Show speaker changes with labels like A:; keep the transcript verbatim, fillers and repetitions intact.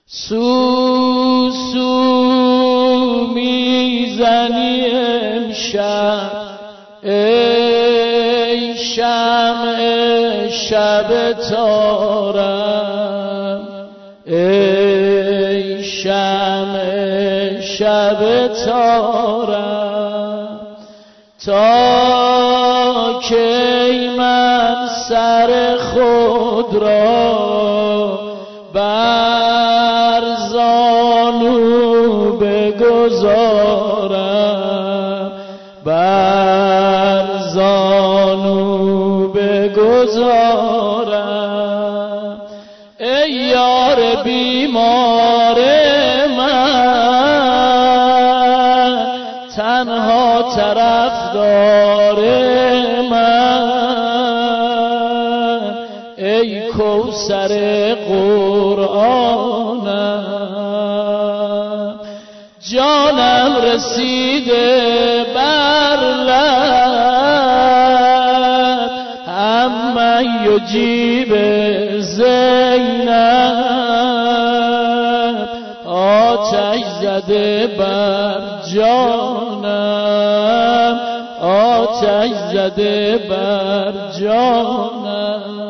A: سو سو میزنی امشب ای شمع شب تارم، ای شمع شب تارم، تا کی من سر خود را بر زانو بگذارم، بر زانو بگذارم. ای یار بیمار من، تنها طرفدار من، ای کوثر قرآنم، جانم رسیده بر لب، اما یجیب زینب، آتش زده بر جانم، آتش زده بر جانم.